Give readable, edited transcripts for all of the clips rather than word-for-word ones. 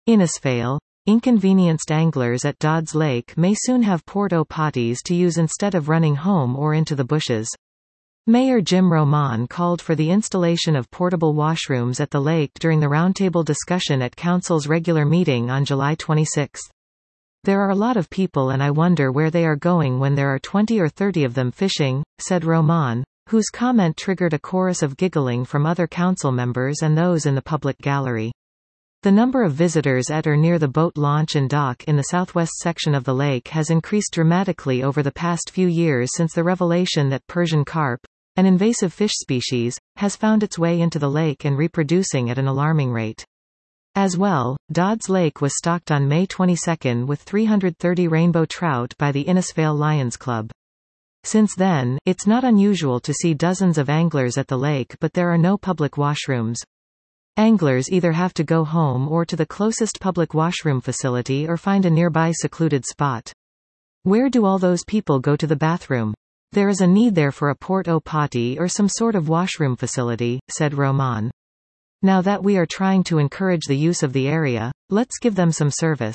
Innisfail. Inconvenienced anglers at Dodds Lake may soon have porta potties to use instead of running home or into the bushes. Mayor Jim Roman called for the installation of portable washrooms at the lake during the roundtable discussion at Council's regular meeting on July 26. "There are a lot of people and I wonder where they are going when there are 20 or 30 of them fishing," said Roman, whose comment triggered a chorus of giggling from other council members and those in the public gallery. The number of visitors at or near the boat launch and dock in the southwest section of the lake has increased dramatically over the past few years since the revelation that Persian carp, an invasive fish species, has found its way into the lake and reproducing at an alarming rate. As well, Dodds Lake was stocked on May 22 with 330 rainbow trout by the Innisfail Lions Club. Since then, it's not unusual to see dozens of anglers at the lake, but there are no public washrooms. Anglers either have to go home or to the closest public washroom facility or find a nearby secluded spot. Where do all those people go to the bathroom? There is a need there for a porta-potty or some sort of washroom facility, said Roman. Now that we are trying to encourage the use of the area, let's give them some service.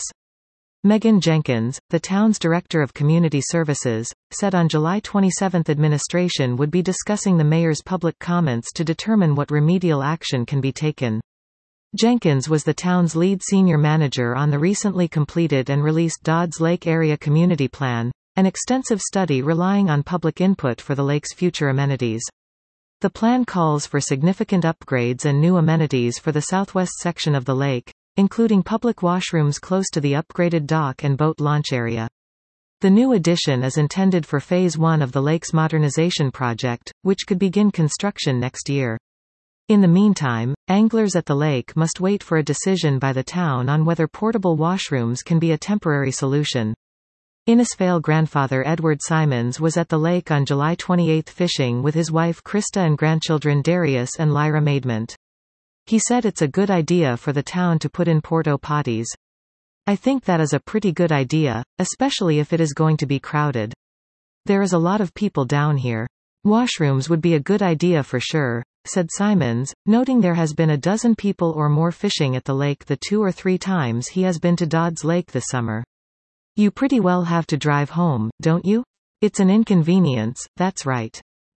Megan Jenkins, the town's director of community services, said on July 27 administration would be discussing the mayor's public comments to determine what remedial action can be taken. Jenkins was the town's lead senior manager on the recently completed and released Dodds Lake Area Community Plan, an extensive study relying on public input for the lake's future amenities. The plan calls for significant upgrades and new amenities for the southwest section of the lake, including public washrooms close to the upgraded dock and boat launch area. The new addition is intended for Phase 1 of the lake's modernization project, which could begin construction next year. In the meantime, anglers at the lake must wait for a decision by the town on whether portable washrooms can be a temporary solution. Innisfail grandfather Edward Simons was at the lake on July 28 fishing with his wife Krista and grandchildren Darius and Lyra Maidment. He said it's a good idea for the town to put in porta-potties. "I think that is a pretty good idea, especially if it is going to be crowded. There is a lot of people down here. Washrooms would be a good idea for sure," said Simons, noting there has been a dozen people or more fishing at the lake the 2 or 3 times he has been to Dodds Lake this summer. "You pretty well have to drive home, don't you? It's an inconvenience, that's right.